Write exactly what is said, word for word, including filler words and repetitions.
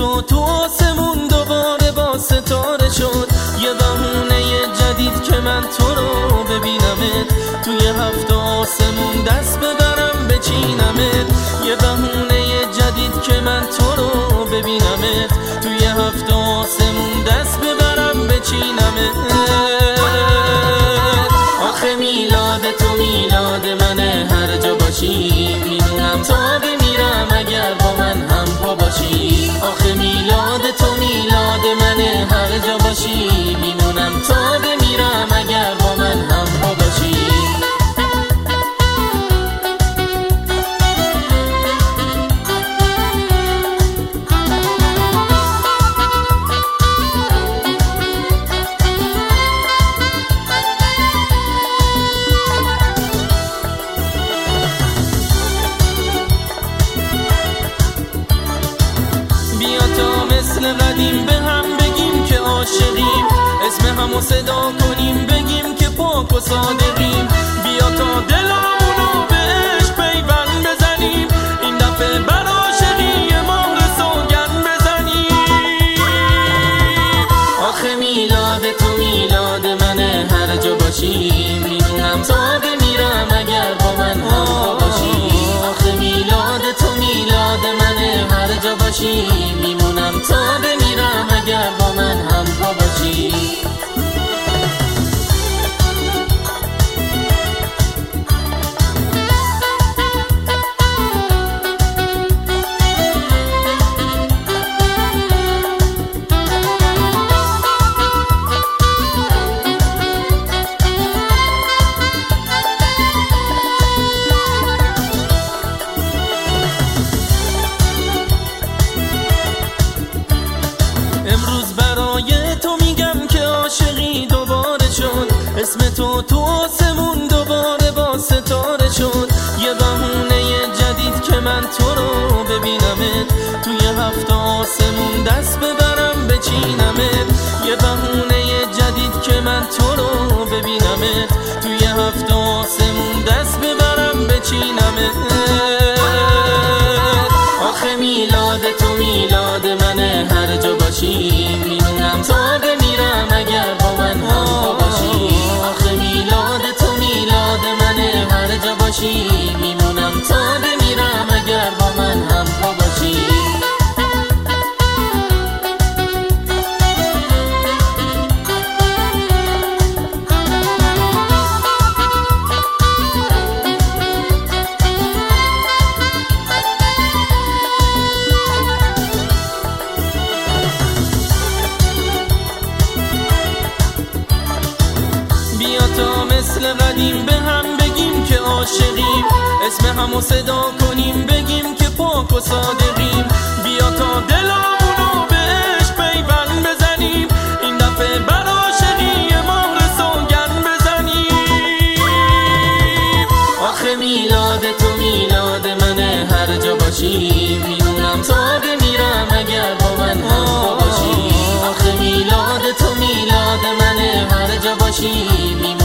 تو تو آسمون دوباره با ستاره شد. یه بهونه جدید که من تو رو ببینمت، توی هفت آسمون دست ببرم بچینمت. یه بهونه جدید که من تو رو ببینمت، توی هفت آسمون دست ببرم بچینمت. آخه میلاد تو میلاد منه، هر جا باشی میدونم تا بمیرم اگر با من هم پا باشی. آخه میلاد تو میلاد منه، هر جا باشی میمونم تا بمیرم اگر با من هم پا باشی. بیا تا مثل قدیم به هم بگیم که عاشقیم، اسم همو صدا کنیم بگیم که پاک و صادقیم. بیا تا دلمونو بهش پیوند بزنیم، این دفعه بر عاشقی مهر سوگند بزنیم. آخه میلاد تو میلاد منه، هر جا باشی میدونم تا بمیرم اگر با من هم پا باشی. آخه میلاد تو میلاد منه، هر جا باشی میمونم تا بمیرم اگر با من هم پا باشی. امروز برای تو میگم که عاشقی دوباره شد، اسم تو تو آسمون دوباره با ستاره شد. یه بهونه جدید که من تو رو ببینمت، توی هفت آسمون دست ببرم بچینمت. یه بهونه جدید که من تو رو ببینمت، توی هفت آسمون دست ببرم بچینمت. آخه میلاد تو میلاد منه، هر جا باشی میمونم تا بمیرم اگر با من هم پا باشی. آخه میلاد تو میلاد منه، هر جا باشی میمونم تا بمیرم اگر با من هم پا باشی. بیا تا مثل قدیم به هم بگیم که عاشقیم، اسم همو صدا کنیم بگیم که پاک و صادقیم. بیا تا دلمونو بهش پیوند بزنیم، این دفعه بر عاشقی مهر سوگند بزنیم. آخه میلاد تو میلاد منه، هر جا باشی میدونم تا بمیرم اگر با من هم پا باشی. آخه میلاد تو میلاد منه، هر جا باشی میمونم